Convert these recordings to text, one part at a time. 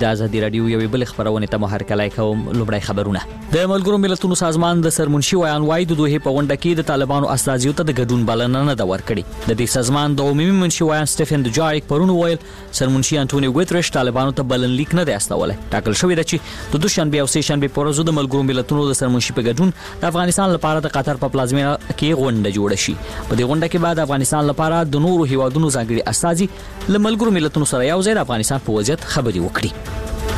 د ازادي رادیو یوې بل خبرونه ته محرکلای کوم. لومړی خبرونه. د ملګرو ملتونو سازمان د سرمنشي ویان وای د دوه په غونډه کې د طالبانو استازیو ته د ګډون بلنه نه دا ورکړي. د دې سازمان د عمومي منشي ویان سټيفن دجایک پرون ویل سرمنشي انټونیو ګوتریش طالبانو ته بلن لیک نه دی استولای. ټاکل شوی دی چې د دوشنبه او سهشنبه په ورځو د ملګرو ملتونو د سرمنشي په ګډون د افغانستان لپاره د قطر په پلازمینه کې غونډه جوړه شي. په دې غونډه کې بعد افغانستان لپاره د نورو هیوادونو ځانګړي استازي له ملګرو ملتونو سره یو ځای د افغانستان په وضعیت خبري وکړي.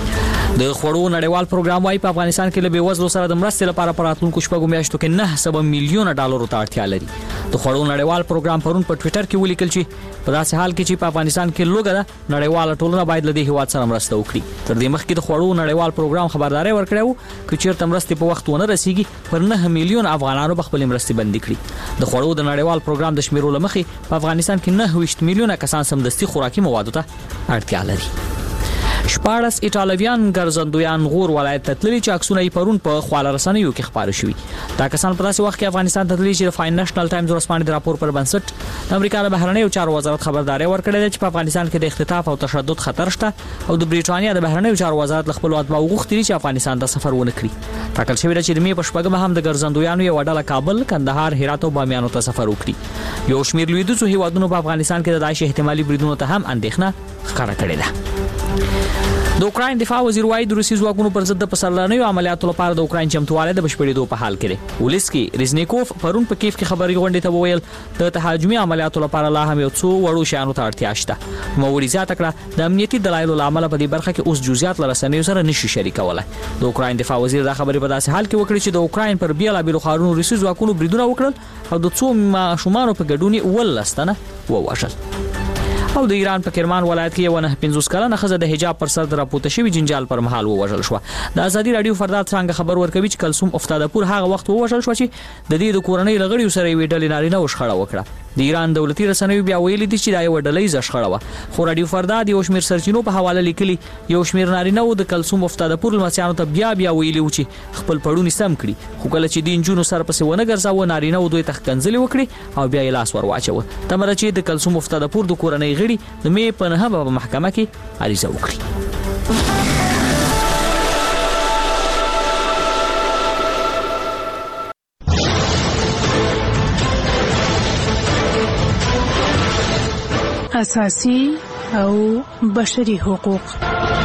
د خوړو نړیوال پروګرام وايي په افغانستان کې له بیوزلو سره د مرستې لپاره په راتلونکو شپږو میاشتو کې 9 میلیونه ډالرو ته اړتیا لري. د خوړو نړیوال پروګرام پرون په ټوئیټر کې ولیکل چې په داسې حال کې چې په افغانستان کې لوګه ده نړیواله ټولنه باید له دې هیواد سره مرسته وکړي. تر دې مخکې د خوړو نړیوال پروګرام خبرداري ورکړې وو چې چیرته مرستې په وخت ونه رسیږي پر 9 میلیون افغانانو خپل مرستې بند کړي. د خوړو د نړیوال پروګرام د شمیرو لمخې په افغانستان کې 9 میلیونه کسان سمدستي خوراکي موادو ته اړتیا لري. شپارس ایټالویان ګرځندویان غور ولایت ته تللي چې عکسونه یې پرون په خواله رسنیو کې خبرې شوې. دا کسان په داسې وخت کې افغانستان ته تللي چې د فاین نېشنل ټایمز ورسپانې د راپور پر بنسټ د امریکا د بهرنیو چارو وزارت خبرداري ورکړې ده چې په افغانستان کې د اختطاف او تشدد خطر شته او د بریټانیا د بهرنیو چارو وزارت خپل اتباع وغوښتي چې افغانستان ته سفر ونه کړي. ټاکل شوی دی چې د می په شپږم هم د ګرځندویانو یو ډله کابل، کندهار، هرات او بامیان ته سفر وکړي. یو شمېر لویدیځو هیوادونو په افغانستان کې د داعش احتمالي بریدونو ته هم اندېښنه ښکاره کړې ده. د اوکراین دفاع وزیر وايي د روسي ځواکونو پر ضد په سرلانیو عملیاتو لپاره د اوکراین چمتووالی د بشپړېدو په حال کې دی. ولسکی ریزنیکوف پرون په کیف کې خبري غونډې ته وویل د تهاجمي عملیاتو لپاره لا هم یو څو وړو شیانو ته اړتیا شته. نوموړي زیاته کړه د امنیتي دلایلو له امله په دې برخه کې اوس جزئیات له رسنیو سره نشي شریکولای. د اوکراین دفاع وزیر دا خبري په داسې حال کې وکړي چې د اوکراین پر بیلابیلو ښارونو روسي ځواکونو بریدونه وکړل او د څو ماشومانو په ګډون یې 12 تنه ووژل. او د ایران په کرمان ولایت کې یو 9 کلنه ښځه د حجاب پر سر د راپورته شوی جنجال پر مهال ووژل شو. د ازادي رادیو فرداد څنګه خبر ورکوي چې کلثوم افتادپور هغه وخت ووژل شو چې د دې د کورنۍ لغړیو سره یې ډلې نارینه وشخړه وکړه. د ایران دولتي رسنیو بیا ویلي دي چې دا یو ډلې شخړه و. خو رادیو فرداد یو شمیر سرچینو په حواله لیکلي یو شمیر نارینه و د کلثوم افتادپور لمسیانو ته بیا ویلي و چې خپل پړونی سم کړي. خو کله چې د انجونو سره پسې ونه ګرځاو نارینه و دوی تخکنځلې وکړي او بیا یې لاس ور واچو. تمره چې د کلثوم افتادپور د کورنۍ غړي د می په نه په محکمه کې عریضه وکړي. اساسي او بشري حقوق.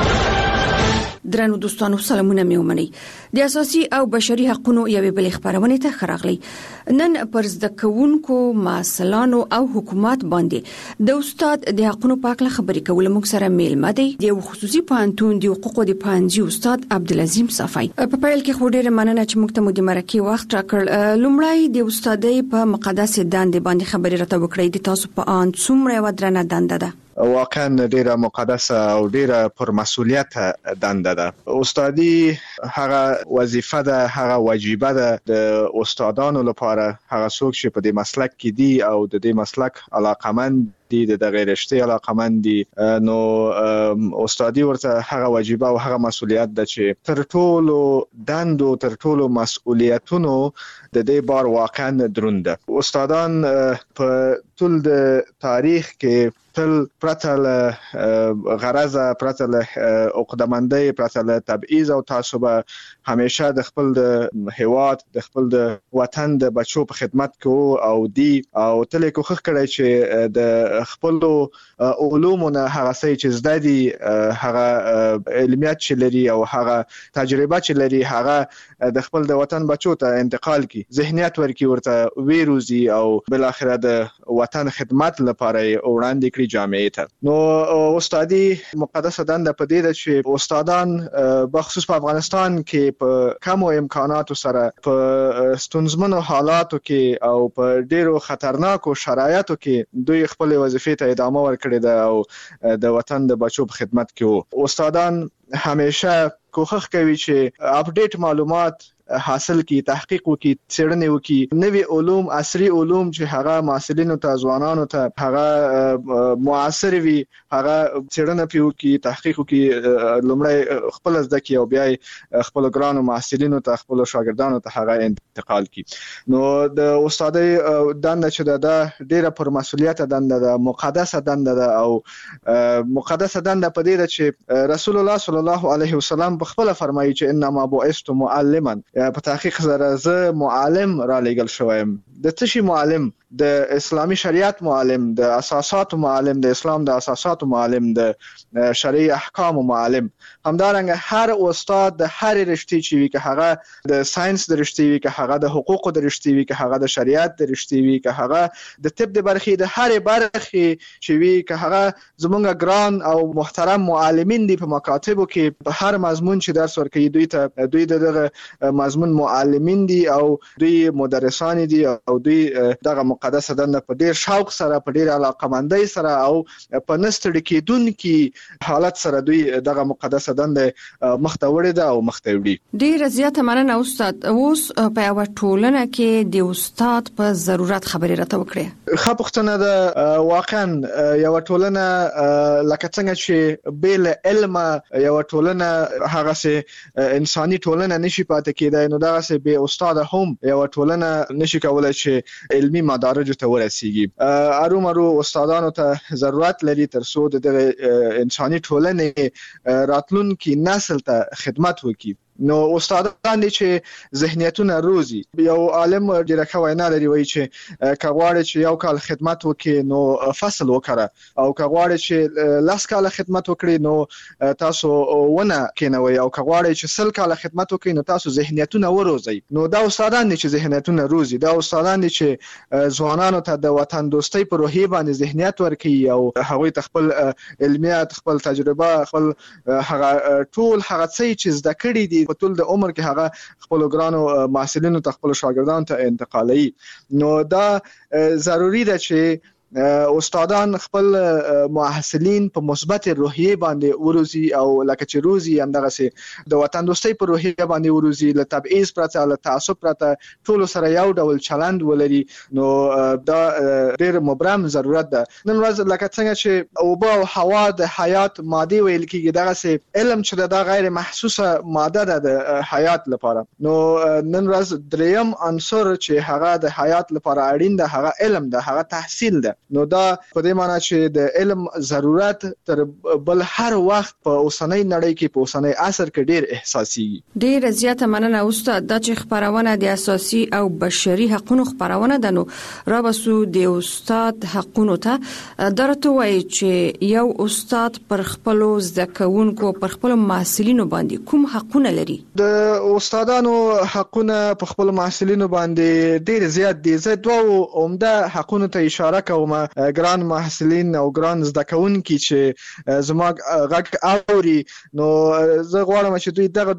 درنو دوستانو سلامونه مې ومنئ. د اساسي او بشري حقوقو یوې بل خبرونه ته خراغلی. نن پر زده کوونکو مسلانو او حکومت باندې د استاد د حقوقو په اړه خبرې کول موږ سره میلمه دی د خصوصي پوهنتون د حقوقو د پوهنځي استاد عبدالعظیم صفای. په پیل کې خو ډېر مننه چې موږ ته مو د مرکه وخت راکړ. لومړی د استادۍ په مقدس دندې باندې خبرې راته وکړئ. د تاسو په ان څومره ودرنه دنده ده؟ واقعا ډیره مقدسه او ډیره پر مسؤلیت دنده ده. استادي هغه وظیفه ده، هغه واجبه ده د استادانو لپاره. هغه څوک چې په دې مسلک کې دي او د دې مسلک علاقمند دي د غیر رشتي علاقمند دي، نو استادي ورته هغه واجبه او هغه مسؤلیت ده چې تر ټولو دندو تر ټولو مسؤلیتونو د دې بار واقعا دروند ده. استادان په ټول د تاریخ کې تل پرته له غرضه، پرته له عقده‌مندۍ، پرته له تبعیض او تعصب همیشه د خپل د هیواد د خپل د وطن د بچو په خدمت کې او دی او تل کوښښ کړی چې د خپل علومو نه هغه څه چې زده دي، هغه علمیات چې لري او هغه تجربه چې لري، هغه د خپل د وطن بچو ته انتقال کی، ذهنیت ورکی، ورته ویروزي او بل اخره د وطن خدمت لپاره وړاندې کړی جامعه ته. نو استادي مقدسه دنده په دې ده چې استادان بخصوص په افغانستان کې په کم امکاناتو سره په ستونزمنو حالاتو کې او په ډیرو خطرناکو شرایطو کې دوی خپل وظیفې ته ادامه ورکړي ده او د وطن د بچو په خدمت کې وو. استادان همیشه کوښښ کوي چې اپډیټ معلومات حاصل کی، تحقیق وکي، څېړنې وکي، نوي علوم، عصري علوم چې هغه محصلینو ته، ځوانانو ته هغه معاصر وي، هغه څېړنه وکي، تحقیق وکي، لومړی خپل زده کړي او بیا خپل ګرانو محصلینو ته، خپل شاګردانو ته هغه انتقال کی. نو د استادۍ دنده چې دا ډیره پر مسؤلیت دنده ده، مقدسه دنده ده، او مقدسه دنده په دې ده چې رسول الله صلی الله علیه وسلم په خپل فرمایي چې انما بعثت معلما، په تحقیق سره زه معلم را لېږل شوم. د څه شي معلم؟ د اسلامي شریعت معلم، د اساسات معلم، د اسلام د اساسات معلم، د شرعي احکام معلم. همدارنګه هر استاد د هر رشتې چې وي، که هغه د ساينس د رشتې وي، که هغه د حقوق د رشتې وي، که هغه د شریعت د رشتې وي، که هغه د طب د برخې د هر برخې چې وي، که هغه زمونږ ګران او محترم معلمین دي په مکاتبو کې، په هر مضمون چې درس ورکوي دوی دغه مضمون معلمین دي او دوی مدرسان دي او دوی دغه مقدسه دنده په ډیر شوق سره، په ډیر علاقمندۍ سره او په نستړي کېدونکي حالت سره دوی دغه مقدسه دنده مخته وړي ده او مخته وړي. ډیر زیاته مننه استاد. اوس په یو ټولنه کې د استاد په ضرورت خبرې راته وکړي. ښه پوښتنه ده. واقعا یو ټولنه لکه څنګه چې بل علم یو ټولنه هغه سه انساني ټولنه نشي پاتې کېدای، نو دغه سه به استاد هم یو ټولنه نشي کولای چې علمي مدارج ته ورسیږي. ارومرو استادانو ته ضرورت لري ترڅو د انساني ټولنې راتلونکي نسل ته خدمت وکړي. نو استادان دي چې ذهنیتونه روزي. یو عالم ډیره ښه وینا لري، وایي چې که غواړي چې یو کال خدمت وکړي نو فصل وکړه، او که غواړي چې 10 کال خدمت وکړي نو تاسو ونه کینوي، او که غواړي چې 100 کال خدمت وکړي نو تاسو ذهنیتونه وروزي. نو دا استادان دي چې ذهنیتونه روزي، دا استادان دي چې ځوانانو ته د وطن دوستۍ په روحیه باندې ذهنیت ورکوي او هغوی ته خپل علمیات، خپل تجربه، خپل هغه ټول هغه څه چې زده کړي دي په ټول د عمر کې هغه خپل ګرانو محصلینو ته، خپل شاګردانو ته انتقالوي. نو دا ضروری ده چې استادان خپل محصلین په مثبت روحیه باندې وروزي، او لکه چې روزي همدغه سي د وطن دوستۍ په روحیه باندې وروزي، له تبعیض پرته، له تعصب پرته ټول سره یو ډول چلند ولري. نو دا ډېر مبرم ضرورت ده. نن ورځ لکه څنګه چې اوبه او هوا د حیات ماده ویل کېږي، دغه سي علم چې دا غیر محسوسه ماده ده د حیات لپاره. نو نن ورځ دریم عنصر چې هغه د حیات لپاره اړین ده هغه علم ده، هغه تحصیل ده. نو دا په دې معنی چې د علم ضرورت تر بل هر وخت په اوسنۍ نړۍ کې، په اوسنۍ عصر کې ډیر احساسي. ډیر زیاته مننه استاد. دا چې خبرونه د اساسي او بشري حقوقو خبرونه ده، نو را بسو د استاد حقوقو ته درته وایي چې یو استاد پر خپل زده کوونکو، پر خپل محصلینو باندې کوم حقونه لري؟ د استادانو حقونه په خپل محصلینو باندې ډیر زیات دي. زه دوه عمده حقونه ته اشاره کوم. ګران محصلین او ګران زده کوونکي چې زما غږ اوري، نو زه غواړم چې دوی دغه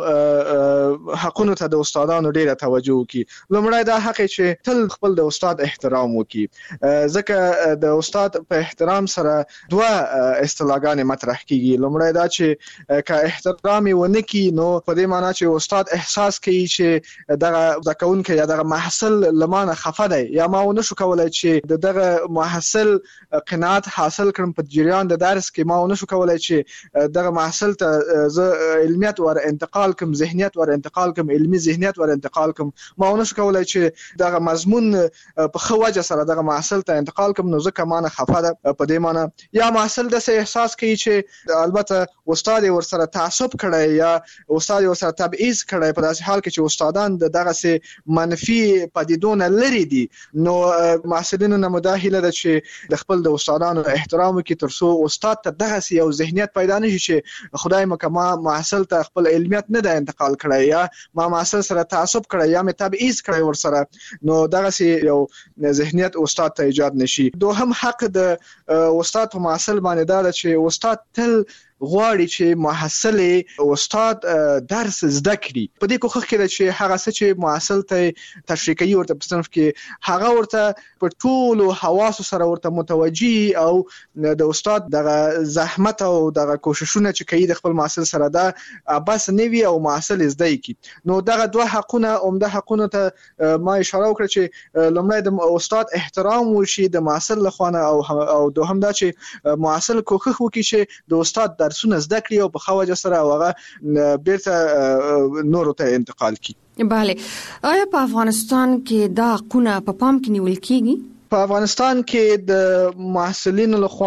دوه حقونو ته د استادانو ډیره توجه وکړي. لومړی دا حق چې تل خپل د استاد احترام وکړي، ځکه د استاد په احترام سره دوه اصطلاحګانې مطرح کیږي. لومړی دا چې که احترام یې ونه کړي نو په دې معنی چې استاد احساس کوي چې دغه زده کوونکی یا دغه محصل لمانه خفه دی، یا ما ونه شو کولای چې دغه محصل قناعت حاصل کړم په جریان د درس کې، ما ونه شو کولای چې دغه محصل ته زه علمیت ور انتقال کوم، ذهنیت ور انتقال کوم، علمي ذهنیت ور انتقال کوم، ما ونه شو کولای چې دغه مضمون په خو وجه سره دغه محصل ته انتقال کوم، نو ځکه مانه خفه ده. په دې معنی یا محصل د احساس کوي چې البته استاد ور سره تعصب کړي یا استاد ور سره تبعیض کړي، په داسې حال کې چې استادان دغه سه منفي پدیدونه لري دي، نو محصلینو نه مداهله ده چې د خپل د استادانو احترام وکړي ترڅو استاد ته دغه یو ذهنیت پیدا نشي چې خدای مکه محصل ته خپل علمیت نه ده انتقال کړی، یا ما محصل سره تعصب کړی، یا مې تبعیض کړی ور سره، نو دغه یو ذهنیت استاد ته ایجاد نشي. دوهم حق د استاد په محصل باندې دا ده چې استاد تل غواړي چې محصل استاد درس زده کړي. په دې کوښښ کې چې هغه څه چې محصل ته تشریح کوي ورته په صنف کې هغه ورته په ټولو حواسو سره ورته متوجي او د استاد دغه زحمت او دغه کوششونه چې کوي د خپل محصل سره دا بس نوي او محصل زده کی. نو دغه دوه حقونه عمده حقونه ته ما اشاره وکړه چې لومړی د استاد احترام وشي د محصل لخوا او دوهم دا چې محصل کوښښ وکړي چې د استاد درسونه زده کړي او په خوجه سره هغه بیرته نورو ته انتقال کړي. بله، آیا په افغانستان کې دا حقونه په پام کې نیول کیږي؟ په افغانستان کې د محصلینو لخوا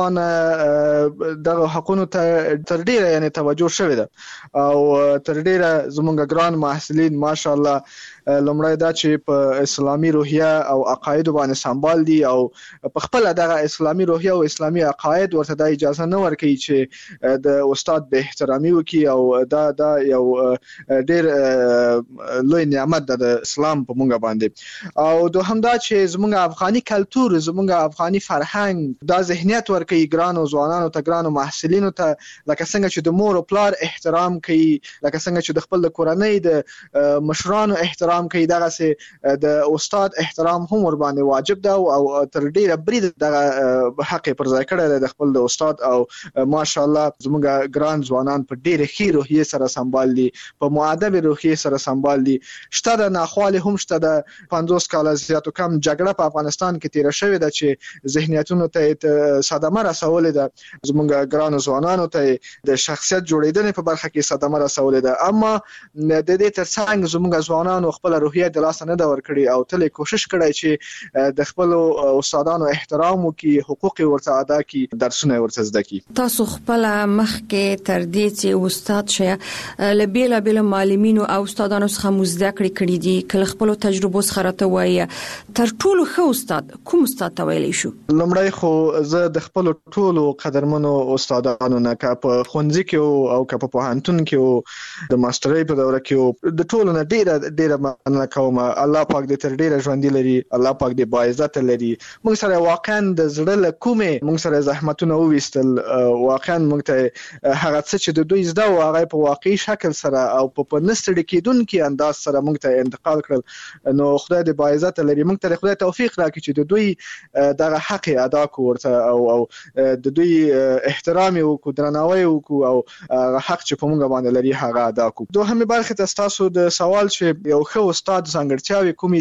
دغه حقونو ته تر ډیره یعنی توجه شوې ده او تر ډیره زموږ ګران محصلین ماشاءالله لومړی دا چې په اسلامي روحیه او عقاید باندې سمبال دي او په خپل دغه اسلامي روحیه او اسلامي عقاید ورته د اجازه نه ورکوي چې د استاد به احترامي وکړي او دا یو ډیر لوی نعمت ده د اسلام په مونږ باندې. او دوهم دا چې زموږ افغاني کلتور زموږ افغاني فرهنګ دا ذهنیت ورکوي ګرانو ځوانانو ته ګرانو محصلینو ته لکه څنګه چې د مور او پلار احترام کوي لکه څنګه چې د خپل کورنۍ د مشرانو احترام کوي دغه سه د استاد احترام هم ور باندې واجب ده او تر ډیره برید دغه حق پر ځای کړی د خپل د استاد او ماشاءالله زموږ ګران ځوانان په ډیره ښه روحیه سره سمبال دي په مؤدب روحیه سره سمبال دي. شته د ناخوالي هم شته د 50 کال زیاتو کم جګړه په افغانستان کې تیر شوې ده چې ذهنیتونو ته صدمه رسولې ده زموږ ګران ځوانانو ته د شخصیت جوړیدنې په برخه کې صدمه رسولې ده. اما د دې ترڅنګ زموږ ځوانانو خپل روحیه د لاس نه دا ورکړي او تل کوشش کړی چې د خپل استادانو احترام وکړي حقوق ورته ادا کړي درسونه ورته زده کړي. تاسو خپل مخ کې تر دې چې استاد شې لبیلا بل معلمینو او استادانو څخه زده کړی دي کله خپل تجربه څخه راته وایي تر ټولو ښه استاد کوم استاد ته ویلی شو؟ لومړی خو زه د خپل ټولو قدرمنو استادانو نه کا په ښوونځي کې او کا په پوهنتون کې د ماسترۍ په دوره کې د ټولو نه ډیره مننه کوم. الله پاک دې تر ډیره ژوند لري الله پاک دې باعزت لري. موږ سره واقعا د زړه له کومه موږ سره زحمتونه وويستل واقعا موږ ته هغه څه چې د دوی زده او هغه په واقعي شکل سره او په نستړي کېدونکو انداز سره موږ ته انتقال کړل. نو خدای دې باعزت لري. موږ ته خدای توفیق راکړي چې د دوی دغه حق ادا کوورته او د دوی احترام وکړو درناوی وکړو او حق چې په موږ باندې لري هغه ادا کوو. دوهمه برخه تاسو د سوال چې یو ښه استاد ځانګړتیاوې کومې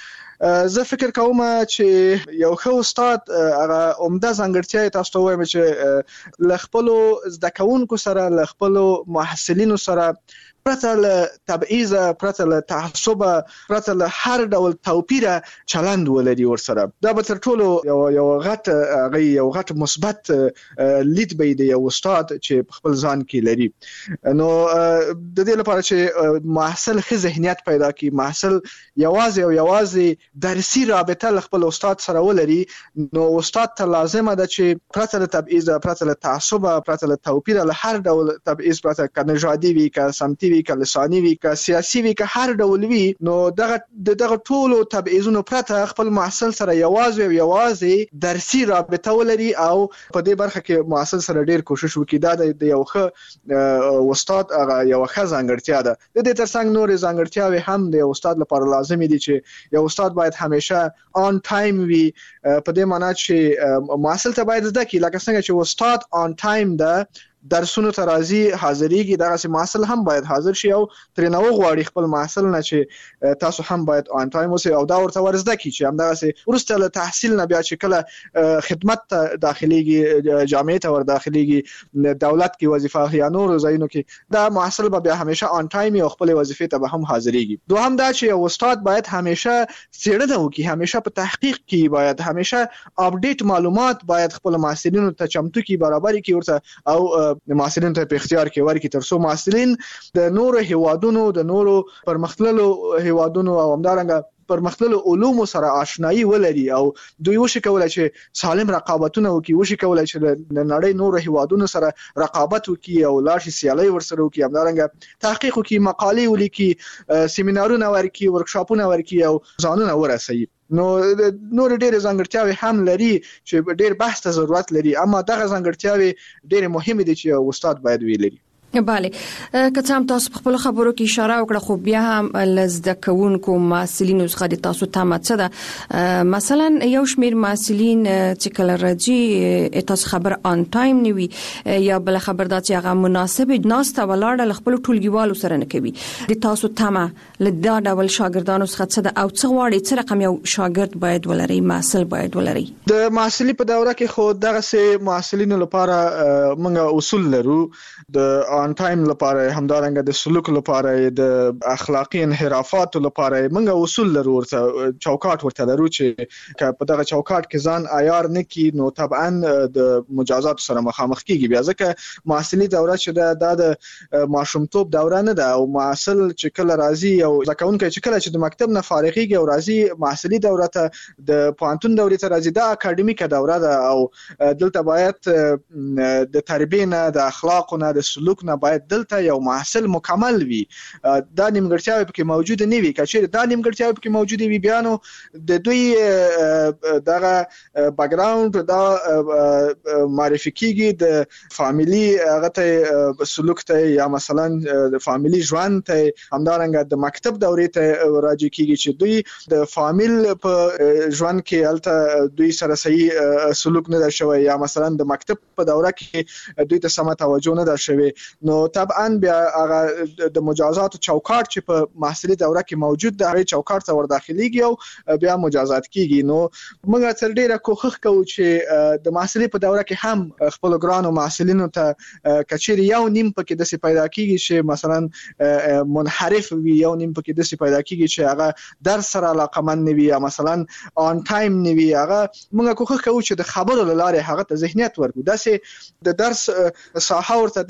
دي زه فکر کوم چې یو ښه استاد هغه عمده ځانګړتیا تاسو ته وایم چې ل خپل زده کوونکو سره ل خپل محصلینو سره پرته له تبعیض پرته له تعصب پرته له هر ډول توپیر چلند ولري ورسره. دا به تر ټولو یو غټ مثبت لید به دی یو استاد چې خپل ځان کې لري. نو د دې لپاره چې محصل ښه ذهنیت پیدا کړي محصل یوازې درسي رابطه له خپل استاد سره ولري نو استاد ته لازمه ده چې پرته له تبعیض پرته له تعصب پرته له توپیر له هر ډول تبعیض پرته ک نژادي وي ک سمتي وي ک لساني وي ک سیاسي وي ک هر ډول وي نو دغه ټولو تبعیضونو پرته خپل محصل سره یوازې درسي رابطه ولري او په دې برخه کې محصل سره ډیر کوشش وکړي. دا د یو ښه استاد هغه یو ښه ځانګړتیا ده. د دې ترڅنګ نور ځانګړتیاوې هم د استاد لپاره لازمي دي چې یو استاد باید همیشه آن ټایم وي په دې معنی چې محصل ته باید زده کړي لکه څنګه چې استاد آن ټایم ده درسونو ته راځي حاضرېږي دغه سي محصل هم باید حاضر شي او ترې نو غواړي خپل محصل نه چې تاسو هم باید آن ټایم اوسئ او دا ورته ورزده کی چې هم دغه سي ورسته له تحصیل نه بیا چې کله خدمت ته داخليږي جامعه ته ور داخليږي دولت کې وظیفه یا نور ځایونو کې دا محصل به بیا همیشه آن ټایم او خپل وظیفه ته به هم حاضرېږي. دوهم دا چې استاد باید همیشه څېړنه وکړي همیشه په تحقیق کې باید همیشه اپډیټ معلومات باید خپل محصلینو ته چمتو کی برابرۍ کې ورته او محصلین ته په اختیار کې ورکړي ترڅو محصلین د نورو هیوادونو د نورو پرمختللو هیوادونو او همدارنګه پرمختللو علومو سره آشنایی ولري او دوی وشي کولای چې سالم رقابتونه وکړي وشي کولای چې د نړۍ نورو هیوادونو سره رقابت وکړي او لاشي سیالي ورسره وکړي همدارنګه تحقیق وکړي مقالې ولیکي سیمینارونه ورکړي ورکشاپونه ورکړي او ځانونه ورسوي. نو نور ډېر ځانګړتیاوي هم لري چې ډېر بحث ته ضرورت لري، اما دغه ځانګړتیاوي ډېر مهمه دي چې استاد باید ویلي. بله که څه هم تاسو په خپل خبرو کې اشاره وکړه، خو بیا هم لزده کوونکو محصلینو څخه د تاسو تمه څه ده؟ مثلا یو شمیر محصلین چې کله راځي تاسو خبر آن ټایم نیوي یا بل خبر دا چې هغه مناسب ناسته ولاړه خپل ټولګیوالو سره نه کوي. د تاسو تمه لدا ډول شاګردانو څخه څه ده او څه غواړي، څه رقم یو شاګرد باید ولري، محصل باید ولري؟ د محصلي په دوره کې خو دغه سه محصلینو لپاره موږ اصول لرو. د آن ټایم لپاره همدارنګه د سلوک لپاره د اخلاقی انحرافات لپاره موږ اصول لرو، چوکاټ ورته لرو چې په دغه چوکاټ کې ځان عیار نه کی نو طبعا د مجازات سره مخامخ کیږي. بیا ځکه محصلي دوره چې د ماشومتوب دوره نه ده او محصل چې کله راځي او ځکهونکي چې کله چې د مکتب نه فارغيږي او راځي محصلي دوره ته د پوهنتون دورې ته راځي، دا اکاډمیکه دوره ده او دلته باید د تربیه نه، د اخلاق نه، د سلوک نه باید دلته یو محصل مکمل وي. دا نیمګړتیاوې پکې موجود نه وي. کچېر دا نیمګړتیاوې پکې موجود وي بیا نو د دوی دغه بیک ګراوند دا معرفي کیږي د فامیلی هغه ته سلوک ته یا مثلا د فامیلی ژوند ته، همدارنګه د مکتب دورې ته راځي کیږي چې دوی د فامیل په ژوند کې الته دوی سره صحیح سلوک نه درشوي یا مثلا د مکتب په دوره کې دوی ته سم توجه نه درشوي. نو طبعا بیا هغه د مجازات چوکاټ چې په محصلي دوره کې موجود ده هغه چوکاټ ته ور داخليږي او بیا مجازات کیږي. نو موږ تر ډیره کوښښ کوو چې د محصلي په دوره کې هم خپل ګرانو محصلینو ته کچېری یو نیم پکې د پیدا کیږي چې مثلا منحرف وي، یو نیم پکې د پیدا کیږي چې هغه درس سره علاقمند نه وي یا مثلا آن ټایم نه وي. هغه موږ کوښښ کوو چې د خبرو لاره هغه ته ذهنیت ورکړو، داسې د درس ساحه ورته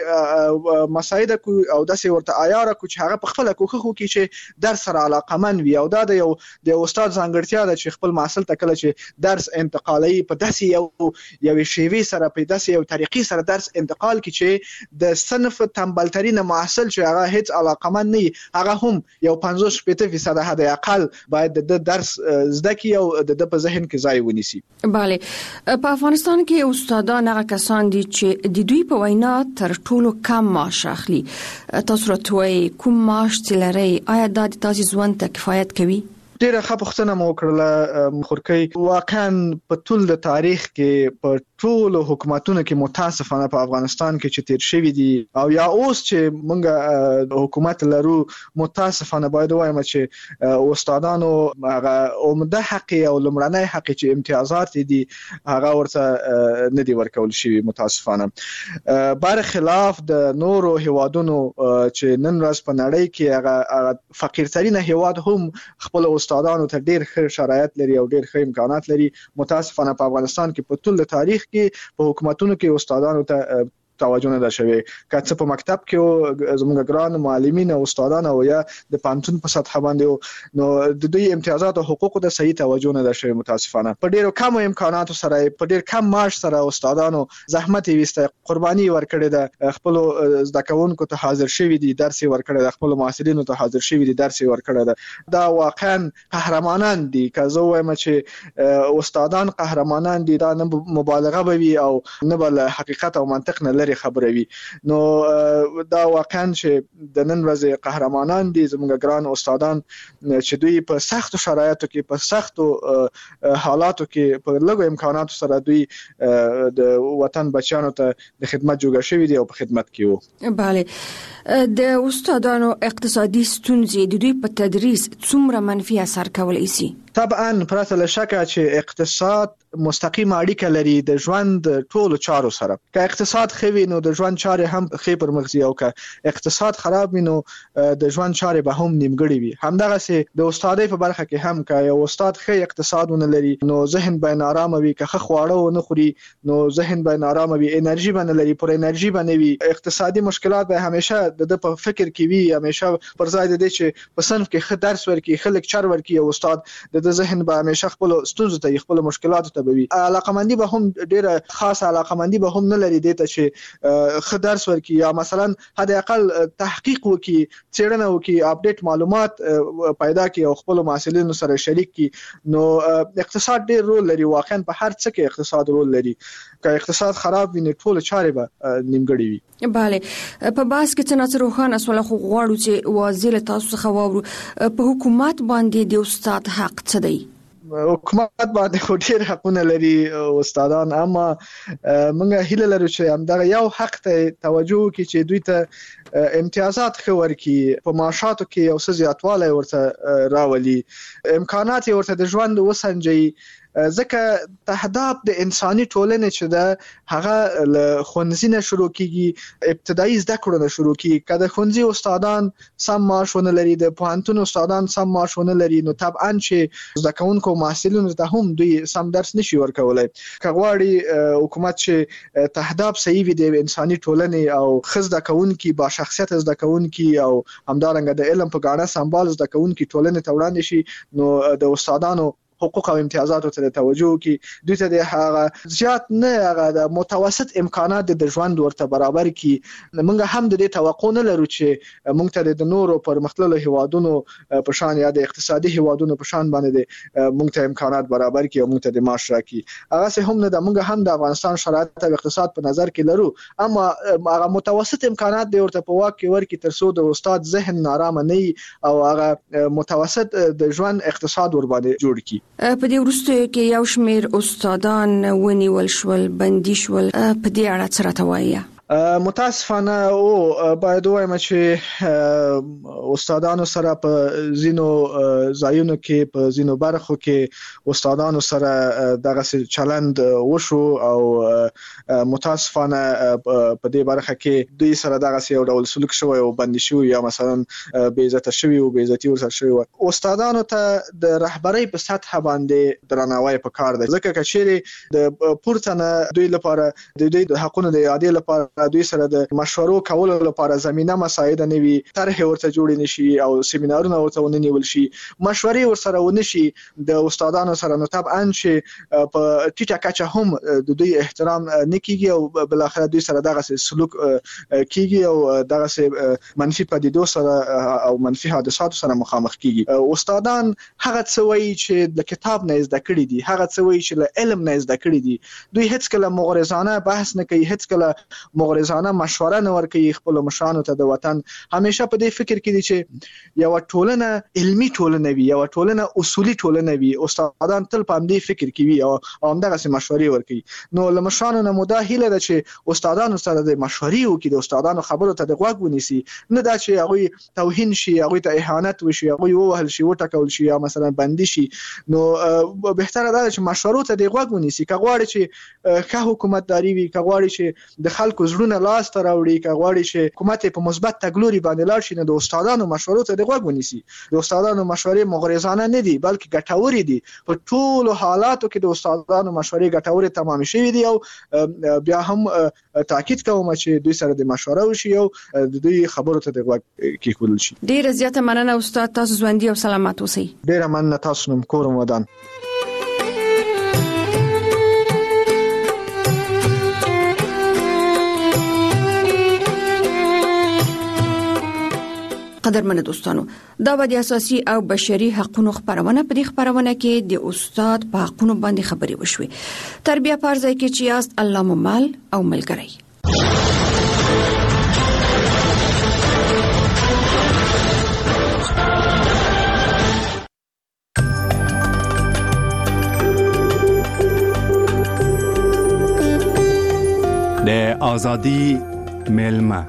داسې مساعده کو او داسې ورته عیار کو چې هغه په خپل کوښښ وکړي چې درس سره علاقمند وي. او دا د یو استاد ځانګړتیا ده چې خپل محصل ته کله چې درس انتقالي په داسې یو شیوه سره په داسې یو طریقې سره درس انتقال کړي چې د صنف تنبلترین محصل چې هغه هیڅ علاقمند نه، هغه هم یو 50% حد اقل باید د درس زده کړي او د په ذهن کې ځای ونیسي. bale په افغانستان کې استادان هغه کسان دي چې د دوی په وینا تر ټولو کم معاش اخلي. تاسو راټوي کوم معاش تلري؟ آیا دا د تاسو ژوند ته کفایت کوي؟ ډیره ښه پوښتنه مو وکړه خورکۍ. واقعا په ټول د تاریخ کې په ټول حکومتونو کې متاسفانه په افغانستان کې چې تیر شوی دي او یا اوس چې موږ حکومت لرو، متاسفانه باید وایم چې استادانو هغه عمده حق او لمړنۍ حق چې امتیازات دي هغه ورته نه دي ورکول شوی متاسفانه، برخلاف د نورو هیوادونو چې نن ورځ په نړۍ کې هغه فقیرترین هیواد هم خپل استادانو ته ډیر ښه شرایط لري او ډیر ښه امکانات لري. متاسفانه په افغانستان کې په ټول تاریخ کې په حکومتونو کې استادانو ته توجه نه ده شوی. که څه په مکتب کې زموږ ګران معلمین او استادان او یا د پانتون په سطح باندې نو د دوی امتیازات او حقوق ته صحیح توجه نه ده شوی. متاسفانه په ډیرو کم امکاناتو سره په ډیر کم معاش سره استادانو زحمت ویسته، قرباني ورکړي ده، خپل زده کوونکو ته حاضر شوی دي، درس ورکړي ده، خپل محصلینو ته حاضر شوی دي، درس ورکړي ده. دا واقعا قهرمانان دي. که زه وایم چې استادان قهرمانان دي، دا نه مبالغه به وي او نه بل حقیقت او منطق نه لري خبره وي. نو دا واقعا چې د نن ورځې قهرمانان دي زموږ ګران استادان چې دوی په سختو شرایطو کې، په سختو حالاتو کې، په لږو امکاناتو سره دوی د وطن بچیانو ته د خدمت جوړ شوی دي او په خدمت کې وو. bale د استادانو اقتصادي ستونزې د دوی په تدریس څومره منفي اثر کولی شي؟ طبعا پرته له شکه چې اقتصاد مستقیم اړیکه لري د ژوند ټولو چارو سره. که اقتصاد ښه وي نو د ژوند چارې هم ښه پر مخ ځي او که اقتصاد خراب وي نو د ژوند چارې به هم نیمګړې وي. همدغسې د استادۍ په برخه کې هم که یو استاد ښه اقتصاد ونه لري نو ذهن به نارامه وي، که ښه خواړه ونه خوري نو ذهن به نارامه وي، انرژي به نه لري، پر انرژي به نه وي. اقتصادي مشکلات به همیشه د په فکر کې وي، همیشه پر ځای د دې چې په صنف کې ښه درس ورکړي، ښه لیکچر ورکړي او استاد د ذهن به همیشه خپل ستونزو ته، خپل مشکلاتو ته به وي. علاقمندي به هم ډیره خاصه علاقمندي به هم نه لري دته چې خدرس ورکی یا مثلا حد اقل تحقیق وکي، څېړنه وکي، اپډیټ معلومات پیدا کړي او خپل محصلینو سره شریک کړي. نو اقتصاد ډیر رول لري، واقعا په هر څه کې اقتصاد رول لري. که اقتصاد خراب وي نو ټول چارې به نیمګړې وي. bale په باس کې څنګه روخانه سول خو غواړو چې واضح تاسو څخه واورو په حکومت باندې د استاد حق څه دی؟ حکومت باندې خو ډیر حقونه لري استادان، اما موږ هیله لرو چې همدغه یو حق ته توجه وکړي چې دوی ته امتیازات خور کی، په معاشاتو کې یو څه زیاتوالی ورته راولي، امکانات ورته د ژوند وسنجي. ځکه تهداب د انساني ټولنې چې د هغه له ښوونځي نه شروع کیږي، ابتدایي زده کړو نه شروع کیږي. که د ښوونځي استادان سم معاش ونه لري، د پوهنتون استادان سم معاش ونه لري، نو طبعا چې زده کوونکو محصلینو ته هم دوی سم درس نشي ورکولای. که غواړي حکومت چې تهداب صحیح وي د انساني ټولنې او خزده کوونکي با شخصیت زده کوونکي او همدارنګه د علم په ګاڼه سمبال زده کوونکي ټولنې ته وړاندې شي، نو د استادانو حقوق او امتیازاتو ته توجه وکړي. دوی ته د هغه زیات نه هغه د متوسط امکانات د ژوند ورته برابر کړي. موږ هم د دې توقع نه لرو چې موږ ته د نورو پرمختللو هیوادونو په شان یا د اقتصادي هیوادونو په شان باندې موږ ته امکانات برابر کړي او موږ ته د معاش راکړي. هغه څه هم نه د موږ هم د افغانستان شرایط او اقتصاد په نظر کې لرو، اما هغه متوسط امکانات د ورته په واک کې ورکړي ترڅو د استاد ذهن نارامه نه وي او هغه متوسط د ژوند اقتصاد ور باندې جوړ کړي. په دې وروسته کې یو شمېر استادان ونیول شول، بندي شول، په دې اړه څه راته وایي؟ متاسفانه او باید وایم چې استادانو سره په زینو ځایونو کې په زینو برخو کې استادانو سره دغه چلند وشو او متاسفانه په دې برخه کې دوی سره دغه یو ډول سلوک شوی او بندي شوی یا مثلا بې عزت شوی او بې عزتي ورسره شوی. استادانو ته د رهبرۍ په سطح باندې درناوی پکار دی، ځکه کچېرې د پورته نه دوی لپاره د دوی د حقونو د اعادې لپاره دوی سره د مشورو کولو لپاره زمينه مساعد نه وي، طرح ورته جوړ نشي او سیمینارونه ورته ونیول شي، مشورې ورسره ونشي د استادانو سره، نو طبعا چې په ټیټه کچه هم د دوی احترام نکېږي او بل اخر دوی سره دغه سلوک کیږي او دغه منفي پدیدو سره او منفي حادثاتو سره مخامخ کیږي. استادان هغه څه وایي چې د کتاب نه زده کړی دي، هغه څه وایي چې له علم نه زده کړی دي. دوی هیڅ کله مغرضانه بحث نه کوي، هیڅ کله مغرضانه مشوره نه ورکوي خپل مشرانو ته د وطن. همیشه په دې فکر کې دي چې یو ټولنه علمي ټولنه وي، یو ټولنه اصولي ټولنه وي. استادان تل په دې فکر کې وي او همدغه مشورې ورکوي. نو له مشرانو نه مودا هیله ده چې استادانو سره د مشورې وکړي، د استادانو خبرو ته د غوږ ونیسي، نه دا چې هغه توهین شي، هغه ته اهانت وشي، هغه ووهل شي، وټکول شي یا مثلا بندي شي. نو بهتره ده چې مشورو ته د غوږ ونیسي. که غواړي چې ښه حکومتداري وي، که غواړي چې د خلکو زړونه لاس ته راوړي، که غواړي چې حکومت په مثبت تګلوري باندې لاړ شي، نو د استادانو مشورو ته د غوږ ونیسي. د استادانو مشورې مغرضانه نه دي بلکې ګټورې دي. په ټولو حالاتو کې د استادانو مشورې ګټورې تمام شوي دي او بیا هم تاکید کوم چې دوی سره د مشوره وشي او د دوی خبرو ته د غوږ کېښودل شي. ډیره زیاته مننه استاد، تاسو ژوندي او سلامت اوسئ. ډیره مننه، تاسو نوم کورم ودان. قدرمن دوستانو، دا به د اساسي او بشري حقوقو خبرونه په دې خبرونه کې د استاد په حقوقو باندې خبرې وشوي. تربیه پرځای کې چې یاست الله ممال او ملګری. د ازادي ملما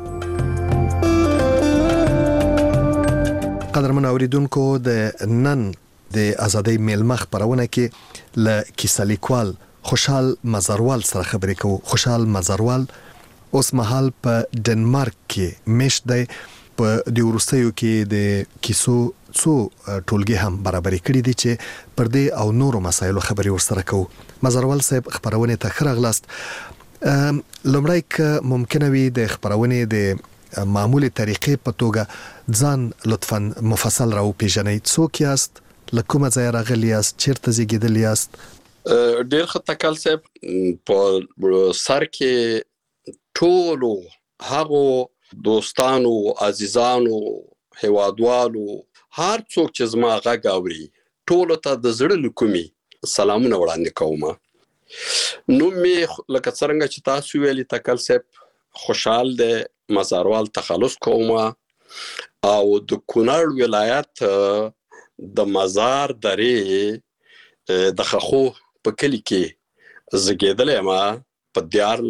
قدرمن اوریدونکو، د نن د ازادۍ میلمه خبرونه کې ل کیسه لیکوال خوشحال مزروال سره خبرې کوو. خوشحال مزروال اوس مهال په ډنمارک کې مشت دی. په د وروستیو کې د کیسو څو ټولګي هم برابرې کړې دي چې پر دې او نورو مسایلو خبرې ورسره کوو. مزروال صاحب، خبرونه ته ښه راغلاست. لومړی که ممکنه وي د خبرونې د معمولی طریقې په توګه ځان لطفاً مفصل راو پیژنئ. څوک یاست؟ له کومه ځایه راغلي یاست؟ چیرته زیږیدلي یاست؟ ډېر ښه تکل صاحب، په سر کې ټولو هغو دوستانو، عزیزانو، هیوادوالو، هر څوک چې زما غږ اوري، ټولو ته د زړه له کومې سلامونه وړاندې کوم. نوم مې لکه څرنګه چې تاسو ویلي تکل صاحب خوشحال دی، مزاروال تخلص کوم او د کونړ ولایت د مزار درې د خخو په کلی کې زیږېدلی یم په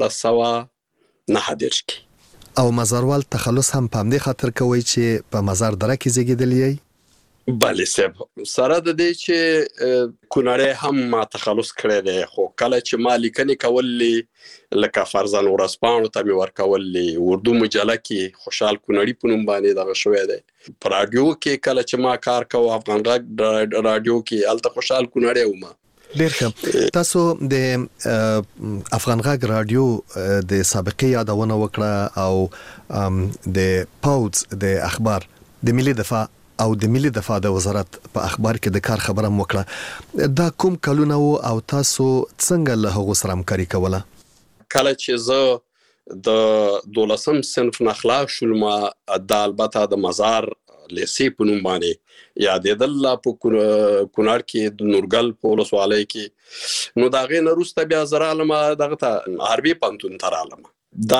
1499 کې. او مزاروال تخلص هم په همدې خاطر کوي چې په مزار دره کې زیږېدلی یې؟ بله صاحب، سره د دې چې کونړی هم ما تخلص کړی دی، خو کله چې ما لیکنې کولې لکه فرضاً ورځپاڼو ته مې ورکولې، اردو مجله کې خوشحال کونړي په نوم باندې دغه شوی دی. په راډیو کې کله چې ما کار کوم، افغان غږ راډیو کې، هلته خوشحال کونړی وم. ډېر ښه. تاسو د افغان غږ راډیو د سابقې یادونه وکړه او د پاوز د اخبار د ملي دفاع او د ملي دفاع د وزارت په اخبار کې د کار خبره وکړه. دا کوم کلونه وو او تاسو څنګه له هغو سره همکاري کوله؟ کله چې زه د 12م صنف نه خلاص شولم، دا البته د مزار لیسې په نوم باندې یادېدل په کونړ کې د نورګل په ولسوالۍ کې. نو د هغې نه وروسته بیا زه رالم دغه ته حربي پوهنتون ته رالم، دا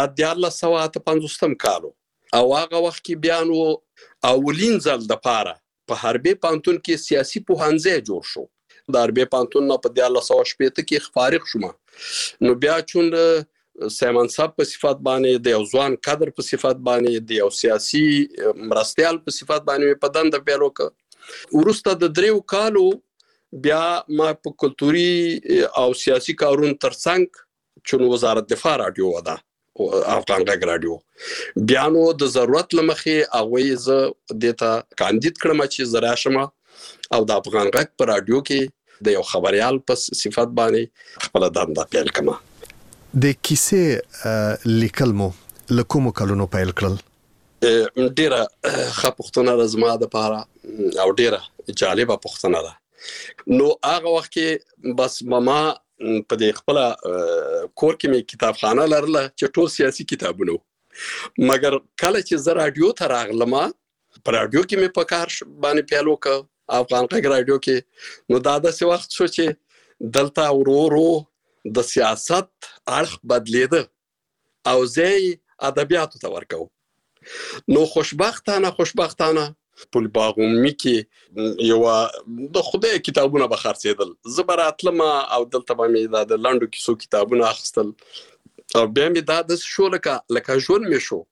1458 کال او هغه وخت کې بیا نو اولین ځل دپاره په حربي پوهنتون کې سیاسي پوهنځی جوړ شو. د حربي پوهنتون نه په 1460 کې فارغ شوم. نو بیا چون سیمن صاحب په صفت باندې، د یو ځوان کادر په صفت باندې، د یو سیاسي مرستیال په صفت باندې په دنده پیل وکړ. وروسته د 3 کالو بیا ما په کلتوري او سیاسي کارونو ترڅنګ چون وزارت دفاع راډیو ودا افغان غږ راډیو، بیا نو د ضرورت لمخې هغوی زه دیتا کاندید کړم چې زه راشم او د افغان غږ په راډیو کې د یو خبریال په صفت باندې خپل دنده پیل کړم. د کیسې لیکل مو له کومو کلونو پیل کړل؟ ډیره ښه پوښتنه ده زما دپاره او ډیره جالبه پوښتنه ده. نو هغه وخت کې بس ما په دې خپل کور کې مې کتابخانه لرله چې ټول سیاسي کتابونه، مګر کله چې زه راډیو ته راغلم، په راډیو کې مې په کار باندې پیل وکړ، افغان غږ راډیو کې. نو دا داسې وخت شو چې دلته ورو ورو د سیاست اړخ بدلیده او زه ادبیاتو ته ورکوم. نو خوشبختانه په باغ عمومي کې یو د خدای کتابونه به خرڅېدل، زه به راتلم او دلته به مې د لنډو کیسو کتابونه اخیستل او بیا مې دا داسې شو لکه ژوند مې شو،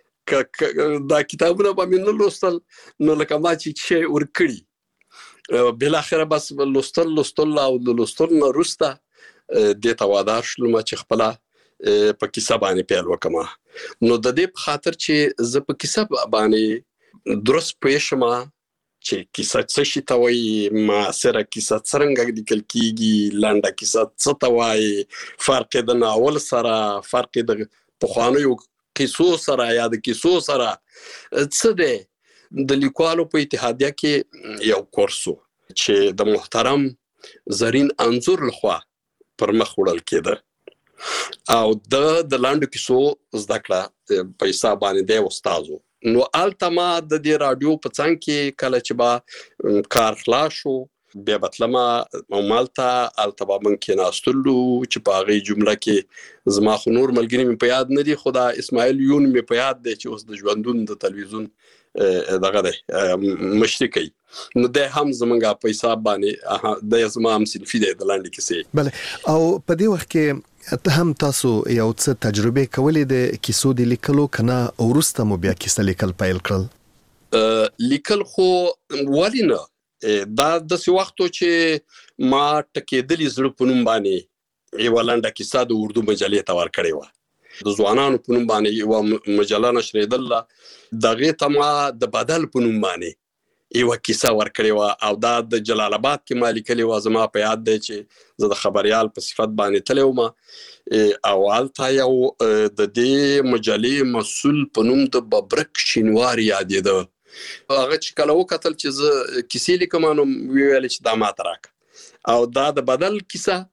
دا کتابونه به مې نه لوستل نو لکه ما چې شی ورکړي. بالاخره بس لوستل او د لوستلو نه وروسته دې ته وادار شلم چې خپله په کیسه باندې پیل وکړم. نو د دې په خاطر چې زه په کیسه باندې درست پوه شم چې کیسه څه شي ته وایي، معاصره کیسه څرنګه لیکل کیږي، لنډه کیسه څه ته وایي، فرق د ناول سره، فرق د پخوانیو کیسو سره یا د کیسو سره څه دی. د لیکوالو په اتحادیه کې یو کورس چې د محترم زرین انځور لخوا پر مخ وړل کېده او د لنډو کیسو زده کړه په حساب باندې دی استاد. نو هلته ما د دې راډیو په څنګ کې کله چې به کار خلاص شو بیا به تلم او مالته هلته به موږ کېناستلو چې په هغې جمله کې زما خو نور ملګري مې په یاد نه دي، خو دا اسماعیل یون مې په یاد دی چې اوس د ژوندون د تلویزیون دغه دی مشري کوي. نو دی هم زمونږ په حساب باندې دی زما هم صنفي دی د لنډې کیسې. بله، او په دې وخت کې ته هم تاسو یو څه تجربې کولې د کیسو د لیکلو، که نه وروسته مو بیا کیسه لیکل پیل کړل؟ لیکل خو ولې نه، دا داسې وخت و چې ما ټکېدلي زړه په نوم باندې یوه لنډه کیسه د اردو مجلې ته ورکړې وه، د ځوانانو په نوم باندې یوه مجله نشرېدله، د هغې ته ما د بدل په نوم باندې یوه کیسه ورکړې وه او دا د جلال آباد کې ما لیکلې وه. زما په یاد دی چې زه د خبریال په صفت باندې تللی وم او هلته یو د دې مجلې مسؤل په نوم د ببرک شینوار یادېده. هغه چې کله وکتل چې زه کیسې لیکم نو ویل چې دا ماته راکړه او دا د بدل کیسه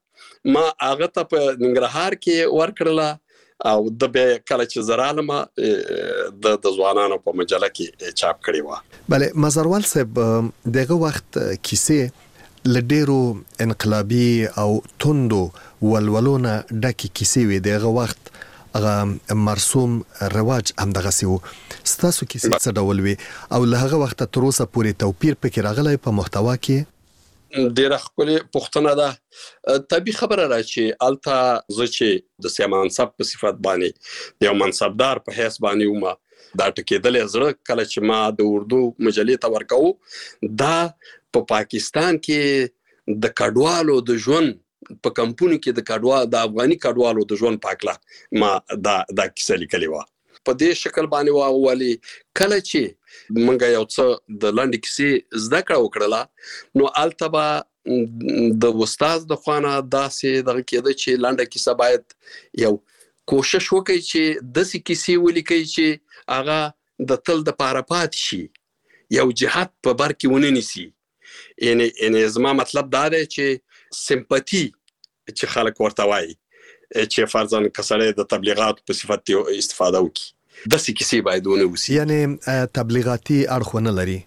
ما هغه ته په ننګرهار کې ورکړله او د به کله چې زرالمه د ځوانانو په مجله کې چاپ کړی و. بله مزروال صاحب دغه وخت کیسې لډیرو انقلابي او توندو ولولونه ډکه کیسې وي. دغه وخت هغه مرسوم رواج هم دغه سیو. ستاسو کیسې څه ډول وي او له هغه وخت تر اوسه پورې توپیر پکې راغلی په محتوا کې؟ ډیره ښکلې پوښتنه ده. طبیعي خبره ده چې الته زه چې د سیاسي منصب په صفت باندې د یو منصبدار په حیث باندې ومه دا ټکېدلې زړه کله چې ما د اردو مجلې ته ورکوو دا په پاکستان کې د کډوالو د ژوند په کمپونو کې د افغاني کډوالو د ژوند په اړه ما دا کیسه لیکلې وه. په دې شکل باندې واولي کله چې منګه یو څه د لاندې کیسې زده کړه وکړله نو البته د استاد د خوانه داسې دغه کېده چې لاندې کیسه باید یو کوشش وکړي چې داسې کیسې ولیکي چې هغه د تل د پاره پات شي یو جهاد په بر کې ونه نیسي. یعنی زما مطلب دا دی چې سمپاتی چې خلک ورته وایي چې فرضاً کسړی د تبلیغات په صفت استفاده وکړي داسې کیسې باید ونه وسی. یعنی تبلیغاتي اړخ نه لري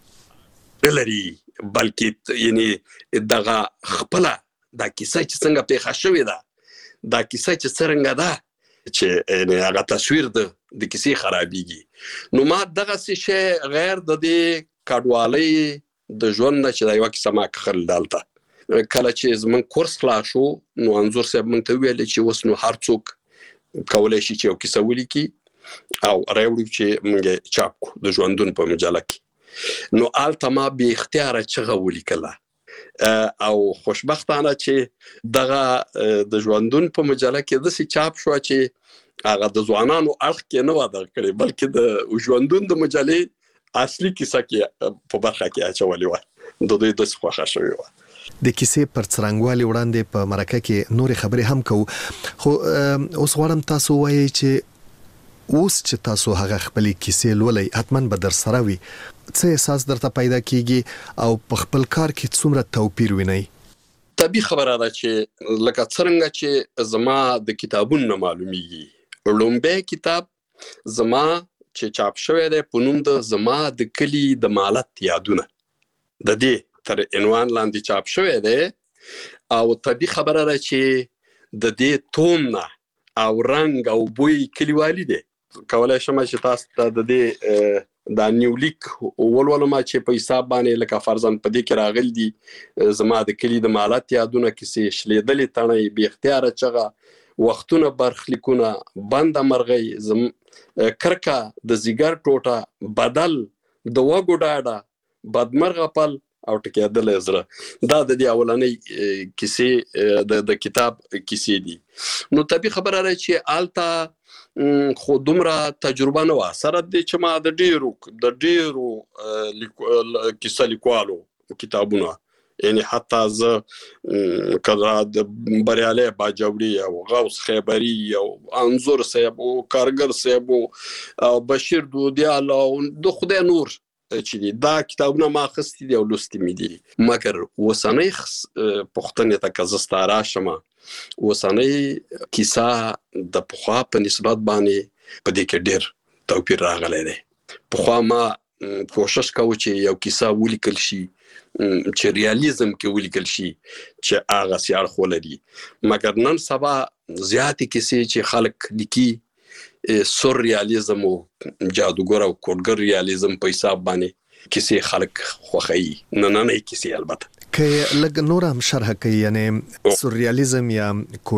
بلکې یعنی دغه خپله دا کیسه چې څنګه پیښه شوې ده دا کیسه چې څرنګه ده چې هغه تصویر د کیسې خرابېږي نو ما دغسې شی غیر د دې کډوالۍ د ژوند نه چې دا یوه کیسه ما کښل دلته کله چې زموږ کورس خلاص شو نو انځور صاحب موږ ته وویل چې اوس نو هر څوک کولی شي چې یو کیسه ولیکي او راوړو چې موږ چاپ کړو د ژوندون په مجله کې. نو هلته ما بې اختیاره چغه ولیکله او خوشبختانه چې دغه د ژوندون په مجله کې داسې چاپ شوه چې هغه د ځوانانو اړخ کې نه وه دغه کړې بلکې د ژوندون د مجلې اصلي کیسه کې په برخه کې اچولې وه د دوی داسې خوښه شوې وه. د کیسې پر څرنګوالي وړاندې په مرکه کې نورې خبرې هم کوو خو اوس غواړم تاسو وایئ چې اوس چې تاسو هغه خپلې کیسې لولئ حتما به در سره وي څه احساس درته پیدا کیږي او په خپل کار کې څومره توپیر وینئ؟ طبیعي خبره ده چې لکه څرنګه چې زما د کتابونو نه معلومیږي لومبی کتاب زما چې چاپ شوی دی په نوم د زما د کلي د مالت یادونه د دې تر عنوان لاندې چاپ شوی دی او طبیعي خبره ده چې د دې توم نه او رنګ او بوی کلیوالي دی. کولی شم چې تاسو ته د دې دا نیولیک ولولم چې په حساب باندې لکه فرضاً په دې کې راغلي دي زما د کلي د مالت یادونه کیسې شلېدلې تڼۍ بې اختیاره چغه وختونه برخلیکونه بنده مرغۍ کرکه د زیګر ټوټه بدل د وږو ډاډه بدمرغه پل او ټکېدلی زړه دا د دې اولنۍ کیسې د کتاب کیسې دي. نو طبیعي خبره ده چې هلته خو دومره تجربه نه وه سره دې چې ما د ډېرو کیسه لیکوالو کتابونه یعنی حتی زه کله د بریالی باجوړي او غوث خیبري او انځور صاحب او کارګر صاحب او بشیر دودیال او د خدای نور چې دي دا کتابونه ما اخیستي دي او لوستي مې دي مګر اوسنۍ پوښتنې ته که زه ستا راشم اوسنۍ کیسه د پخوا په نسبت باندې په دې کې ډېر توپیر راغلی دی. پخوا ما کوشش کوو چې یو کیسه ولیکل شي چې ریالیزم کې ولیکل شي چې هغسې اړخ ولري مګر نن سبا زیاتې کیسې چې خلک لیکي سور ریالیزم او جادوګر او کوډګر ریالیزم په حساب باندې کیسې خلک خوښوي نننۍ کیسې البته که لږ نور هم شرح کوي یعنی سورریالیزم یا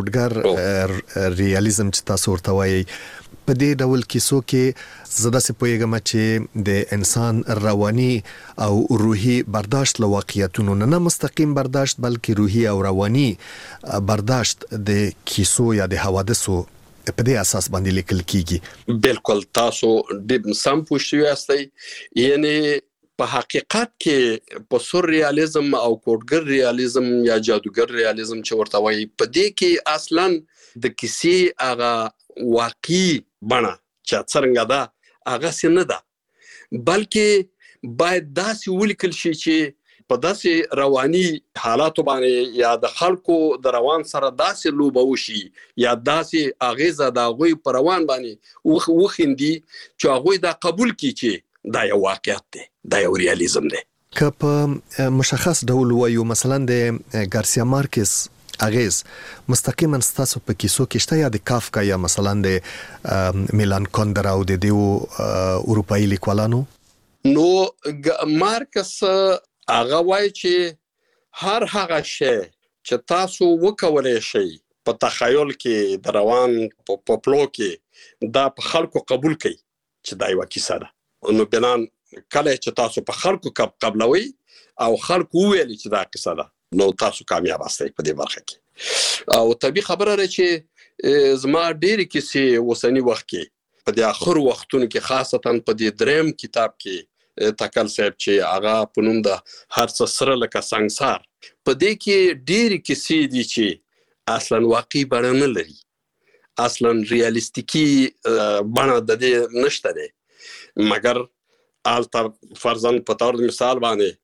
کوډګر ریالیزم چې تاسو ورته وایي په دې ډول کیسو کې زه داسې پوهیږم چې د انسان رواني او روحي برداشت له واقعیتونو نه مستقیم برداشت بلکې روحي او رواني برداشت د کیسو یا د حوادثو په دې اساس باندې لیکل کیږي. بالکل تاسو د سم پوښتنه یاستئ یعنی په حقیقت کې په سور ریالیزم او کوډګر ریالیزم یا جادوګر ریالیزم چې ورته وایي په دې کې اصلا د کیسې هغه واقعي بڼه چې څرنګه ده هغه نه ده بلکې باید داسې ولیکل شي چې په داسې رواني حالاتو باندې یا د خلکو د روان سره داسې لوبه وشي یا داسې اغیزه د هغوی په روان باندې وخیندي چې هغوی دا قبول کړي چې دا یو واقعیت دی، دا یو ریالیزم دی. که په مشخص ډول وایو مثلا د ګارسیا مارکس اغیز مستقیما ستاسو په کیسو کې شته یا د کافکا یا مثلا د میلان کندرا او د دیو اروپایي لیکوالانو؟ نو مارکس هغه وایي چې هر هغه شی چې تاسو وکولای شئ په تخیل کې د روان په پلو کې دا په خلکو قبول کړئ چې دا یو کیسه ده، نو بنان کله چې تاسو په خلکو قبلوي او خلکو ویل چې دا کیسه ده نو تاسو کامیاب یاستئ په دې برخه کې. او طبيعي خبره ده چې زما ډېری کیسې وسنی وخت کې په دې اخر وختونو کې خاصتا په دې دریم کتاب کې تکل صاحب چې هغه په نوم د هر څه سره لکه سنگسار په دې کې ډېری کیسې دي چې اصلا واقعي بڼه نه لري، اصلا ریالیستیکي بڼه د دې نشته ده، مګر البته فرضاً په تور مثال باندې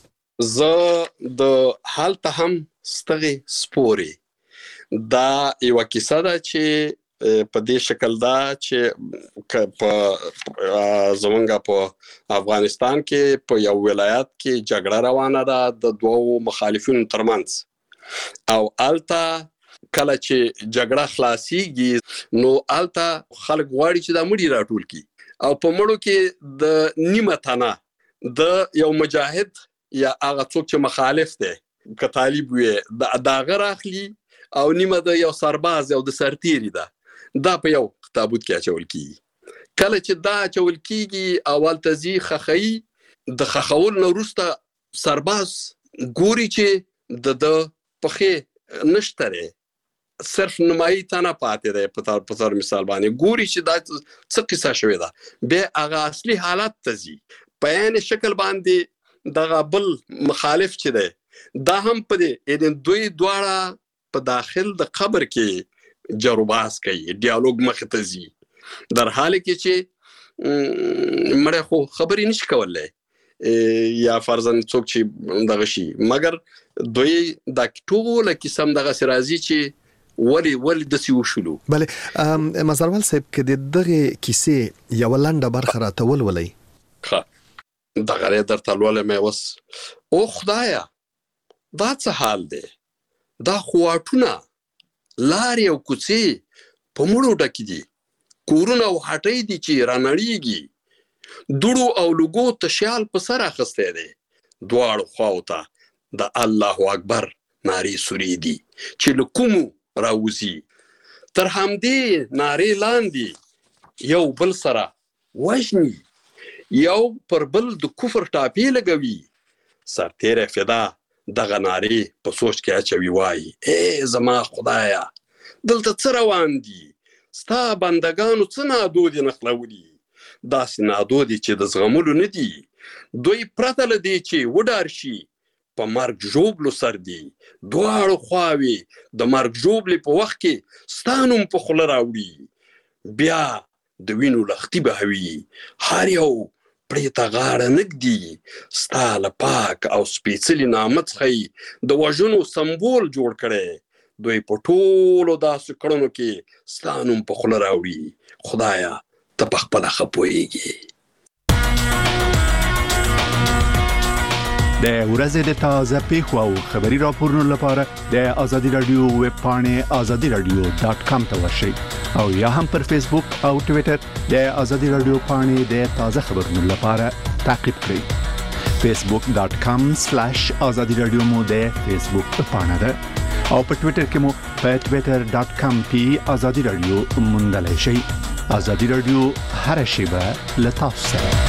زه د حالت هم ستغي سپوري دا یو کیسه ده چې په دې شکل دا چې په زمونږ په افغانستان کې په یو ولایت کې جګړه روانه ده د دوو مخالفینو ترمنځ، او البته کله چې جګړه خلاصيږي نو البته خلک غواړي چې دا مړي راټول کړي او په مړو کې د نیمه تنه د یو مجاهد یا هغه څوک چې مخالف دی که طالب وي دا غیر اخلي او نیمه د یو سرباز او د سرتیری ده دا په یو تابوت کې اچول کیږي. کله چې دا اچول کیږي اول تزي خخي د خخول نو وروسته سرباز ګوري چې د پخې نشتره صرف نمایي تنه پاتې ده په تور مثال باندې ګوري چې دا څه قصه شوې ده به هغه اصلي حالت تزي په عین شکل باندې دغه بل مخالف چې ده دا هم په دې ان دوی دواړه په داخل د قبر کې جروباس کوي ډیالوګ مخ ته زی در حال کې چې مړ خو خبرې نشي کولای یا فرضاً څوک چې دغه شي، مګر دوی د ټوله قسم دغه سرازي چې ولی د سی وشلو. بله مزروال صاحب کې دغه کیسې یو لنډه برخه راته ولولئ. ښه دغه درته لولم اوس. او خدایا دا څه حال دی، دا خواټونه لارې او کوڅې په مړو ډکې دي، کورونه او هټۍ دي چې رانړېږي، دوړو او لوګو تشیال په سر اخیستی دی، دواړو خواو ته د الله اکبر نارې سورې دي چې له کومو راوځي، تر همدې نارې لاندې یو بل سره وژني، یو پر بل د کفر ټاپې لګوي، سرتیری فدا دغه نارې په سوچ کې اچوي، وایي ای زما خدایا دلته څه روان دي، ستا بندګانو څه نادودې نښلولي، داسې نادودې چې د زغملو نه دي، دوی پرته له دې چې وډار شي په مرګ ژوبلو سر دي، دواړو خواوې د مرګ ژوبلې په وخت کې ستا نوم په خوله راوړي، بیا د وینو لختي بهوي، هر یو پرې ته غاړه نږدي، ستا له پاک او سپېڅلي نامه څخه د وژنو سمبول جوړ کړی، دوی په ټولو داسې کړنو کې ستا نوم په خوله راوړي، خدایا ته په خپله ښه پوهېږې. د ورځې د تازه پیښو او خبري راپورونو لپاره د ازادي رادیو ویب پاڼې azadiradio.com ته ورشئ او یا هم پر فیسبوک او ټوئیټر د ازادي رادیو پاڼې د تازه خبرونو لپاره تعقیب کړئ. facebook.com/azadiradio مو د فیسبوک پاڼه ده او په ټوئیټر کې مو په twitter.com ازادي رادیو موندلای شئ. ازادي رادیو هر شیبه له تاسو سره.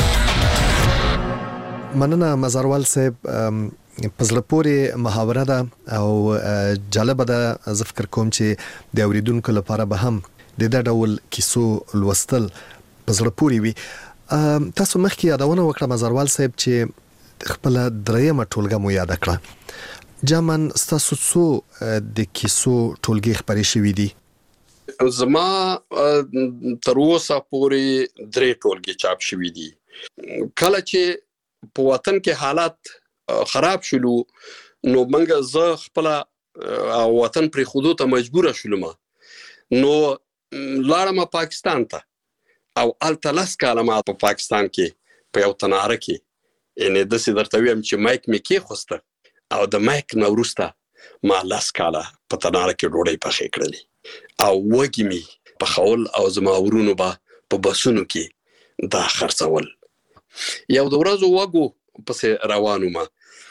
مننه مزروال صاحب، په زړه پورې محاوره ده او جالبه ده. زه فکر کوم چې د اوریدونکو لپاره به هم د دې ډول کیسو لوستل په زړه پورې وي. تاسو مخکې یادونه وکړه مزروال صاحب چې خپل دریمه ټولګه مو یاد کړه. جامن تاسو څو د کیسو ټولګي خبرې شوې دي؟ زما تر اوسه پورې 3 ټولګي چاپ شوې دي. کله چې په وطن کې حالات خراب شلو نو منګه زه خپل وطن پر خودو ته مجبور شولم نو لاړم پاکستان ته او التلس کلمه په پاکستان کې په یو تناره کې یعنی د سې درته ویم چې مایک مې کې خوسته او د مایک نو وروسته ما لاس کاله په تناره کې ډوډۍ پخې کړلې او وږي مې په خول او زما ورونو په بسونو کې دا خرڅول یو د ورځو وګو پسې روانو ما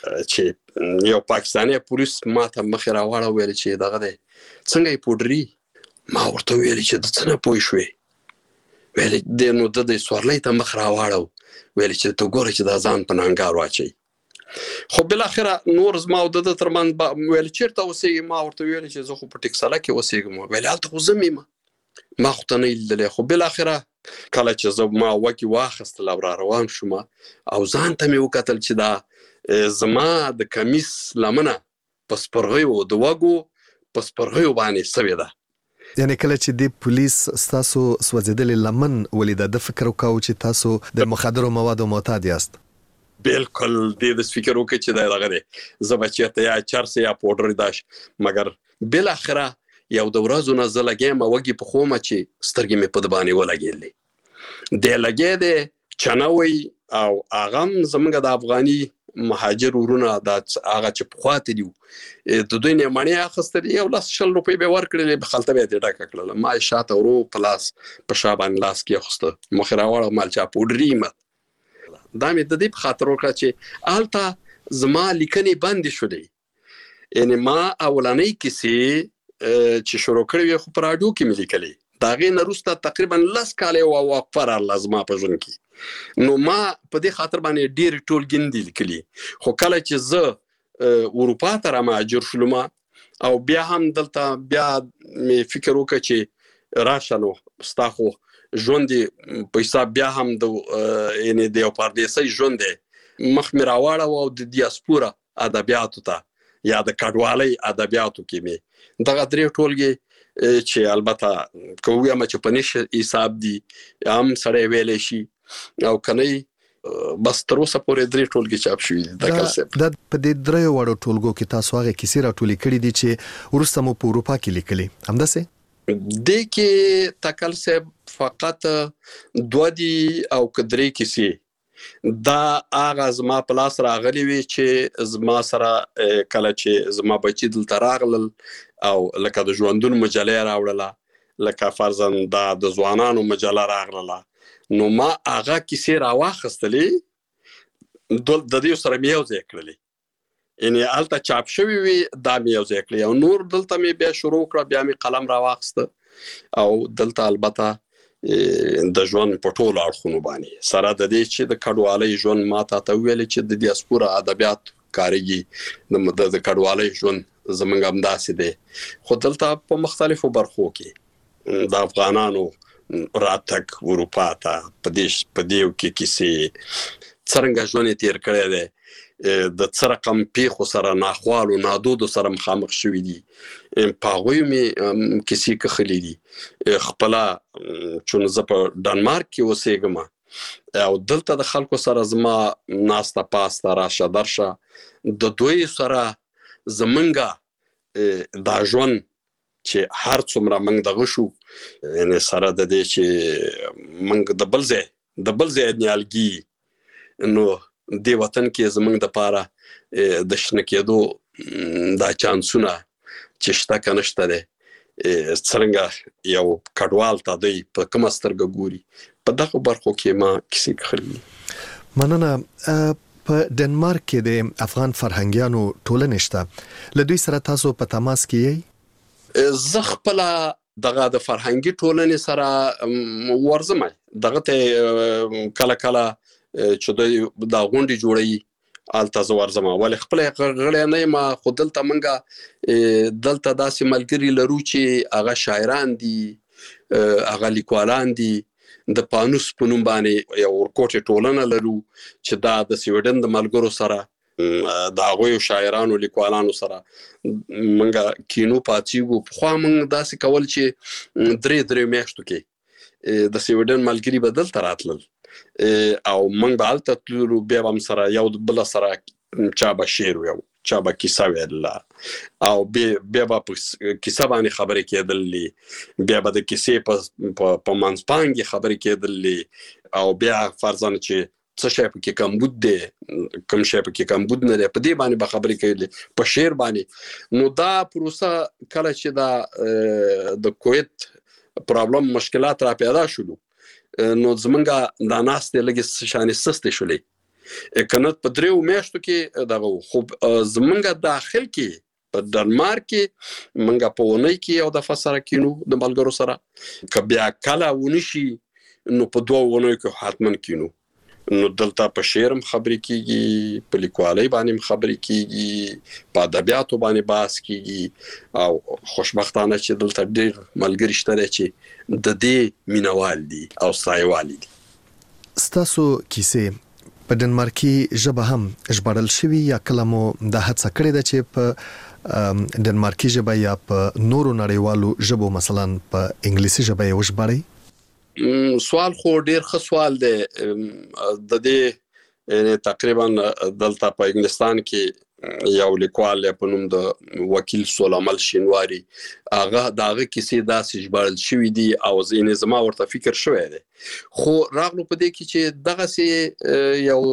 چې یو پاکستاني پولیس ما ته مخې راوړه ویل چې دغه دی څنګه یې پوډري ما ورته ویل چې د څه نه پوه شوې ویل د نو د سوارلۍ ته مخ راوړه ویل چې ته ګوره چې دا ځان په نانګار واچي خو بالاخره نور زما او د ترمن ویل چیرته اوسېږي ما ورته ویل چې زه خو په ټکساله کې اوسېږم ویل هلته خو زه یم ما خو ته نه لیدلی خو بالاخره کله چې زه ما وکې واخیستل او را روان شوم او ځان ته مې وکتل چې دا زما د کمیس لمنه په سپرغیو د وږو په سپرغیو باندې سوې ده یعنی کله چې د پولیس تاسو سوځیدلې لمن ولیده د فکر وکاو چې تاسو د مخدرو موادو معتاد یاست بالکل د فکر وکړ چې دا دغه دی زه به چېرته یا چرس یا پوډر داش مګر بالاخره یو د ورځو نه زه لګیم وږي په خومه چې سترګې مې په د باندې ولګېدلې دی لګې دی چنوی او اغم زمونږ د افغاني مهاجر ورونه دا هغه چې پخواته دي د دوی نه مڼې اخیستلې یو 10 روپۍ به ورکړلې به خلته به دې ډکه کړله ما شاته ورو پلاس په شابان لاس کې اخیسته مخ راوړه مال چا پوډري مت دا مې د دې په خاطر وکړه چې الته زما لیکنې بندې شولې یعنی ما اولنۍ کیسې چې شروع کړې خو په راډیو کې مې لیکلې دا غي نه وروسته تقریبا 10 کاله او وقفه لازمه په ژوند کې نو ما په دې خاطر باندې ډېر ټولګین دي لیکلي خو کله چې زه اروپا ته را مهاجر شولم او بیا هم دلته بیا مې فکر وکړ چې راشه نو ستا خو ژوند په حساب بیا هم د یعنی د یو پردیسۍ ژوند دی مخ مې راواړه او د دیاسپورا ادبیاتو ته یا د کډوالۍ ادبیاتو کې مې دغه درې ټولګې چې البته کوم چې په نشه حساب دي هم سړی ویلی شي او کني بس تر اوسه پورې درې ټولګې چاپ شوي دي د کلسب د په دې درې وړو ټولګو کې تاسو هغه کیسې راټولې کړې دي چې ورسته مو په اروپا کې لیکلې همداسې د کې تکلسب فقط 2 دي او کدرې کیسې دا هغه زما په لاس راغلی وي چې زما سره کله چې زما بچی دلته راغلل او لکه د ژوندون مجله راوړله لکه فرضاً د ځوانانو مجله راغله نو ما هغه کیسې راواخیستلې د دې سره مې یو ځای کړلې یعنی هلته چاپ شوي وي دا مې یو ځای کړلې او نور دلته مې بیا شروع کړه بیا مې قلم راواخیسته او دلته البته د ژوند په ټولو اړخونو باندې سره د دې چې د کډوالۍ ژوند ما ته ویلې چې د دیاسپورا ادبیات کارېږي د کډوالۍ ژوند زمونږ همداسې دی خو دلته په مختلفو برخو کې د افغانانو راتګ اروپا ته په دې کې کیسې څرنګه ژوند تیر کړی دی د څه رقم پیښو سره ناخوالو نادودو سره مخامخ شوي دي په هغوی مې کیسې کښلې دي خپله چون زه په ډنمارک کې اوسېږم او دلته د خلکو سره زما ناسته پاسته راشه درشه د دوی سره زمونږ دا ژوند چې هر څومره موږ دغه شو یعنی سره د دې چې موږ د بل ځای نیالګي نو دې وطن کې زموږ دپاره د شنه کېدو دا چانسونه چې شته که نشته دی څرنګه یو کډوال ته دوی په کومه سترګه ګوري په دغه برخو کې ما کیسې کښلي مننه په ډنمارک کې د افغان فرهنګیانو ټولنې شته له دوی سره تاسو په تماس کې یئ زه خپله دغه د فرهنګي ټولنې سره ورځم دغه ته کله کله چې دوی دا غونډې جوړوي هلته زه ورځم ولې خپله غړی نه یم خو دلته موږ دلته داسې ملګري لرو چې هغه شاعران دي هغه لیکوالان دي د پانوس په نوم باندې یو ورکوټې ټولنه لرو چې دا د سویډن د ملګرو سره د هغوی شاعرانو لیکوالانو سره موږ کینو پاتېږو پخوا موږ داسې کول چې درې میاشتو کې د سویډن ملګري به دلته راتلل او موږ به هلته تللو بیا به هم سره یو بله سره چا به شعر ویو چا به کیسه ویله او بیا به کیسه باندې خبرې کېدلې بیا به د کیسې په منځپانګې خبرې کېدلې او بیا فرضاً چې څه شی پکې کمبود دی کوم شی پکې کمبود نه دی په دې باندې به خبرې کېدلې په شعر باندې نو دا پروسه کله چې دا د کویت پرابلم مشکلات را پیدا شولو نو زمونږ دا ناستې لږې شانې سستې شولې کنه په 3 میاشتو کې دغه خو زمونږ داخل کې په ډنمارک کې منګه په ونی کې یو د فسره کینو د ملګرو سره ک بیا کله ونشي نو په 2 ونی کې حتمن کینو نو دلته په شعرم خبرې کیږي په لیکوالۍ باندې خبرې کیږي په ادبیاتو باندې بحث کیږي او خوشبختانه چې دلته ډېر ملګری شته چې د دې مینوال دي او سایوال دي ستاسو کیسه په ډنمارکي ژبه هم ژباړل شوی یا کلمو د هڅه کړې ده چې په ډنمارکي ژبه یا په نورو نړیوالو ژبو مثلا په انګلیسي ژبه یې وژباړئ سوال خو ډیر ښه سوال دی د دې تقریبا دلته په انګلستان کې یو لیکوال په نوم د وکیل سولامل شینواری هغه داغه کیسې داسې ژباړل شوی دي او زین زما ورته فکر شوی دی خو راغلو په دې کې چې دغه سي یو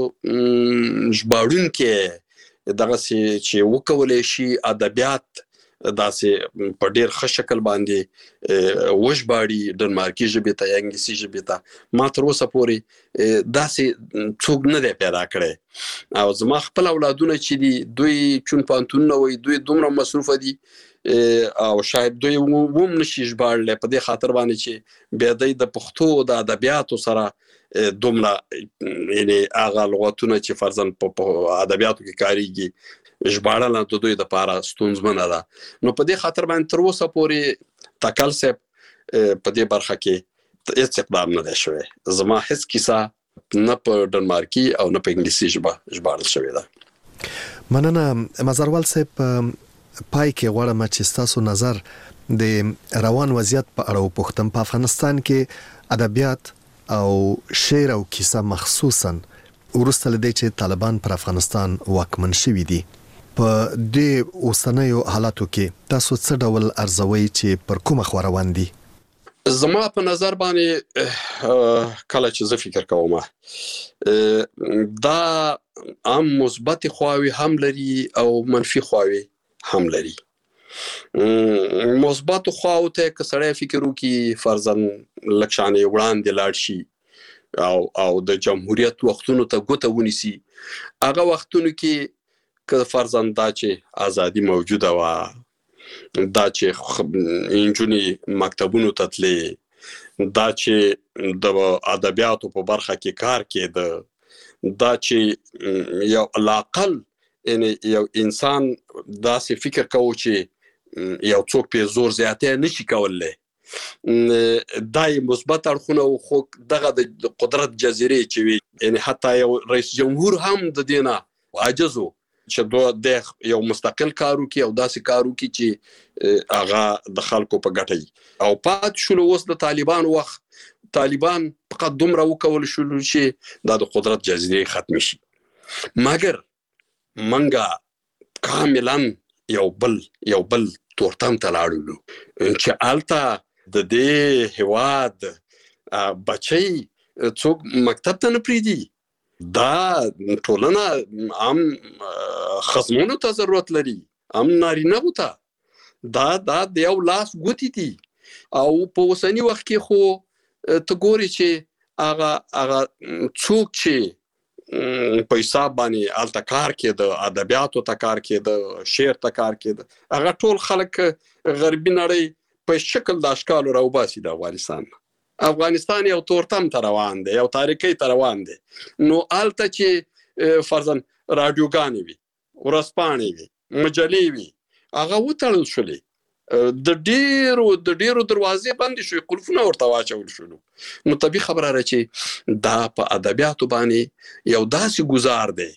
ژباړون کې دغه سي چې وکولې شي ادبیات داسې په ډیر ښه شکل باندې وژباړي ډنمارکي ژبې ته یا انګلیسي ژبې ته ما تر اوسه پورې داسې څوک نه دی پیدا کړی او زما خپل اولادونه چې دي دوی چون پانتونونه وي دوی دومره مصروفه دي او شاید دوی ووم نشي ژباړلی په دې خاطر باندې چې بیا دوی د پښتو د ادبیاتو سره دومره یعنې هغه لغتونه چې فرضاً په ادبیاتو کې کاریږي ژباړل د دوی لپاره ستونزمنه ده نو په دې خاطر باندې تر اوسه پورې تکل صاحب په دې برخه کې هیڅ اقدام نه دی شوی زما هیڅ کیسه نه په ډنمارکي او نه په انګلیسي ژبه ژباړل شوې ده مننه مزروال صاحب پای کې غواړم چې تاسو نظر د روان وضعیت په اړه وپوښتم په افغانستان کې ادبیات او شعر او کیسه مخصوصا ورسته لدی چې طالبان پر افغانستان واکمن شوي دي په دې اوسنیو حالاتو کې تاسو څه ډول ارزوي چې پر کومه خوا روان دي زما په نظر باندې کله چې زه فکر کوم دا هم مثبت خواوې هم لري او منفي خواوې هم لري مثبت خواو ته که سړی فکر وکړي فرضاً لږ شانې وړاندې لاړ شي او د جمهوریت وختونو ته ګوته ونیسي هغه وختونو کې که فرضاً دا چې ازادي موجوده وه دا چې انجونې مکتبونو ته تلې دا چې د ادبیاتو په برخه کې کار کېده دا چې یو علاقل یو انسان داسې فکر کوو چې یو څوک په زور زیاتې نشي کولای دای مثبت اړخونه خو دغه د قدرت جزیرې چې وي یعنی حتی یو رئیس جمهور هم د دینه عاجزو چې د یو مستقل کارو کې او داسې کارو کې چې هغه د خلکو په ګټه او پات شول اوس د طالبان وخت طالبان فقط دومره وکول شول چې د قدرت جزیرې ختم شي مګر منګه کاملا یو بل تورتم ته لاړو چې الته د دې هواد بچي څوک مکتب ته نه پریدي دا ټولنه هم خصمونو ته ضرورت لري هم نارینه ته دا د یو لاس ګوتې دي او په اوسني وخت کې خو ته ګوري چې هغه څوک چې په حساب باندې الته کار کېده ادبیاتو ته کار کېده شعر ته کار کېده هغه ټول خلک غربي نړۍ په شکل د اشکالو راوباسي د افغانستان یو تورتم ته روان دی یو تاریخي ته روان دی نو الته چې فرضاً رادیوګانې وي ورځپاڼې وي مجلې وي هغه وتړل شولې د ډیرو دروازې بندې شوې قلفونه ورته واچول شول نو طبیعي خبره ده چې دا په ادبیاتو باندې یو داسې گزار دی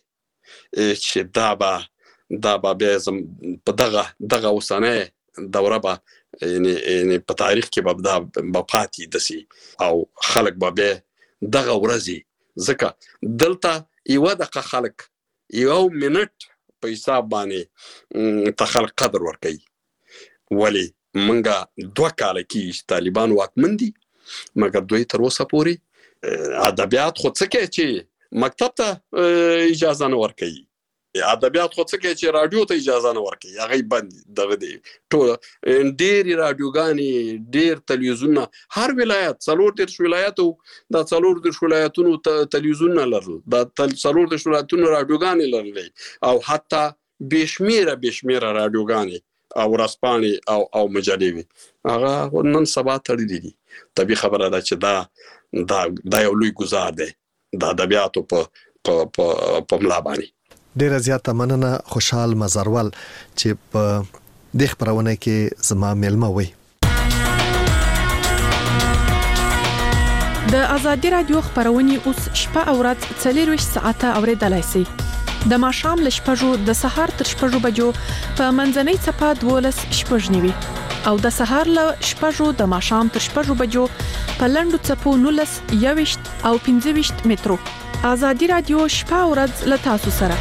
چې دا به بیا په دغه اوسنۍ دوره به یعنی په تاریخ کې به پاتې دسي او خلک به بیا دغه ورځې ځکه دلته یوه دقه خلک یو منټ په حساب باندې ته خلک قدر ورکوي. ولی منګه 2 کال کې طالبان واکمن دي مګر دوی تر اوسه پورې ادبیات خو څه کوي چې مکتب ته اجازه نه ورکوي، ادبیات خو څه کوي چې رادیو ته اجازه نه ورکوي، هغه بند دغه دی. ټول ډېر رادیوګانې، ډېر تلویزیونونه، هر ولایت 40 ولایتو د 40 ولایتونو تلویزیونونه لرل، د 40 ولایتونو رادیوګانې لرلې او حتی بشمیره رادیوګانې او ورځپاڼې او مجلې وي. هغه نن سبا تړلې دي. طبیعي خبره ده چې دا یو لوی ګزار دی د ادبیاتو په ملا باندې. ډیره زیاته مننه خوشحال مزروال چې په د خبرونه کې زما ملما وي. د ازادي رادیو خبرونه اوس شپه او ورځ 24 ساعته اوریدلای شئ. د ماښام ل شپږو د سهار تر شپږو بجو په منځنۍ صفه 12 شپږنیوي او د سهار ل شپږو د ماښام تر شپږو بجو په لندو صفو 19 21 او 25 مترو. ازادي رادیو شپه او ورځ ل تاسو سره.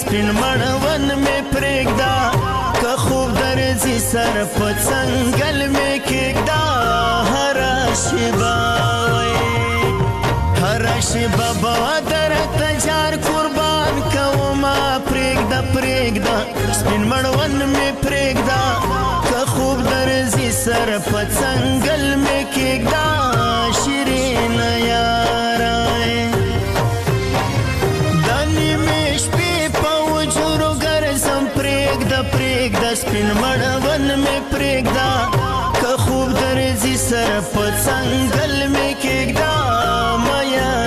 سپین مړون می پرېږدا که خوب درځي سر په څنګل می کېږدا هر شیبه به درته جار قربان کومه پرېږدا سپین مړون می پرېږدا که خوب درځي سر په څنګل می کېږدا شیرین یاره پرېږدا سپین مړون می پرېږدا که خوب درځي سر په څنګل می کېږدا میا